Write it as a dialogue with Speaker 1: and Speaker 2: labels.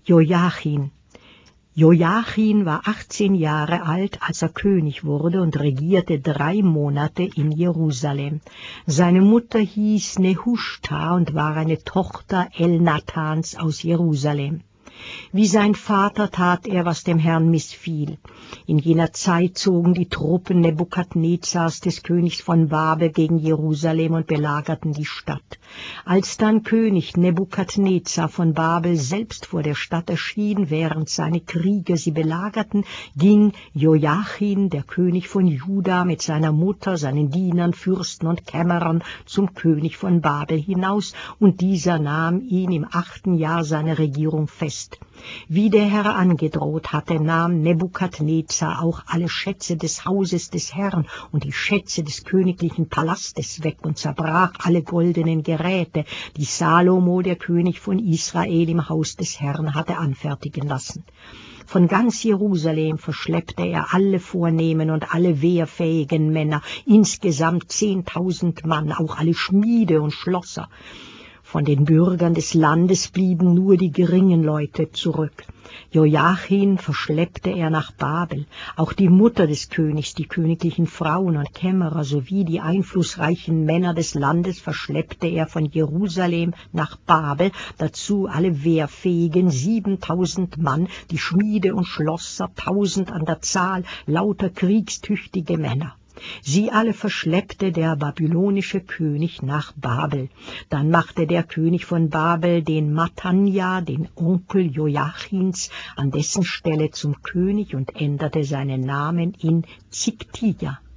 Speaker 1: Joachim. Joachim war 18 Jahre alt, als er König wurde und regierte 3 Monate in Jerusalem. Seine Mutter hieß Nehushta und war eine Tochter Elnathans aus Jerusalem. Wie sein Vater tat er, was dem Herrn missfiel. In jener Zeit zogen die Truppen Nebukadnezars des Königs von Babel gegen Jerusalem und belagerten die Stadt. Als dann König Nebukadnezar von Babel selbst vor der Stadt erschien, während seine Krieger sie belagerten, ging Joachim, der König von Juda, mit seiner Mutter, seinen Dienern, Fürsten und Kämmerern zum König von Babel hinaus, und dieser nahm ihn im 8. Jahr seiner Regierung fest. Wie der Herr angedroht hatte, nahm Nebukadnezar auch alle Schätze des Hauses des Herrn und die Schätze des königlichen Palastes weg und zerbrach alle goldenen Geräte, die Salomo, der König von Israel, im Haus des Herrn hatte anfertigen lassen. Von ganz Jerusalem verschleppte er alle Vornehmen und alle wehrfähigen Männer, insgesamt 10.000 Mann, auch alle Schmiede und Schlosser. Von den Bürgern des Landes blieben nur die geringen Leute zurück. Joachim verschleppte er nach Babel. Auch die Mutter des Königs, die königlichen Frauen und Kämmerer sowie die einflussreichen Männer des Landes verschleppte er von Jerusalem nach Babel, dazu alle wehrfähigen 7.000 Mann, die Schmiede und Schlosser, 1.000 an der Zahl, lauter kriegstüchtige Männer. Sie alle verschleppte der babylonische König nach Babel. Dann machte der König von Babel den Mattanja, den Onkel Joachims, an dessen Stelle zum König und änderte seinen Namen in Ziktija.